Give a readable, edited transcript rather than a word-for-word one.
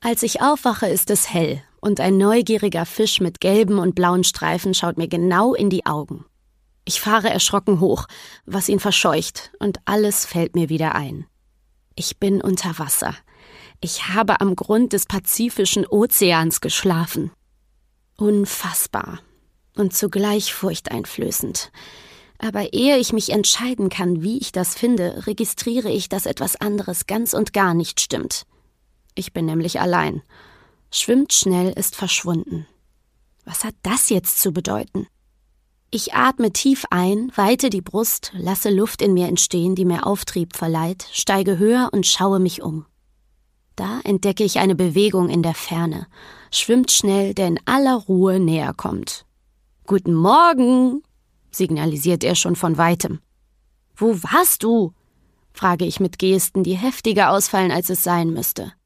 Als ich aufwache, ist es hell und ein neugieriger Fisch mit gelben und blauen Streifen schaut mir genau in die Augen. Ich fahre erschrocken hoch, was ihn verscheucht, und alles fällt mir wieder ein. Ich bin unter Wasser. Ich habe am Grund des Pazifischen Ozeans geschlafen. Unfassbar und zugleich furchteinflößend. Aber ehe ich mich entscheiden kann, wie ich das finde, registriere ich, dass etwas anderes ganz und gar nicht stimmt. Ich bin nämlich allein. Schwimmt schnell ist verschwunden. Was hat das jetzt zu bedeuten? Ich atme tief ein, weite die Brust, lasse Luft in mir entstehen, die mir Auftrieb verleiht, steige höher und schaue mich um. Da entdecke ich eine Bewegung in der Ferne. Schwimmt schnell, der in aller Ruhe näher kommt. »Guten Morgen«, signalisiert er schon von Weitem. »Wo warst du?« frage ich mit Gesten, die heftiger ausfallen, als es sein müsste.